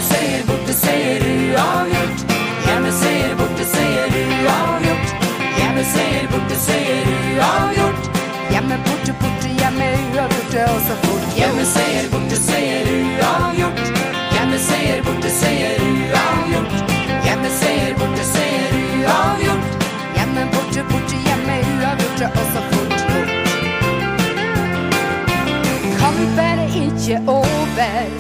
säger borte, säger du avgjort. Hjemme säger borte, säger du avgjort. Hjemme säger borte, säger du avgjort. Hjemme borte, borte, hjemme uavgjort og så fort. Hjemme säger borte, säger du avgjort. Hjemme säger borte, säger du avgjort. Hjemme säger borte, säger du avgjort. Hjemme borte, borte, hjemme uavgjort og så fort. Kampen er ikke over.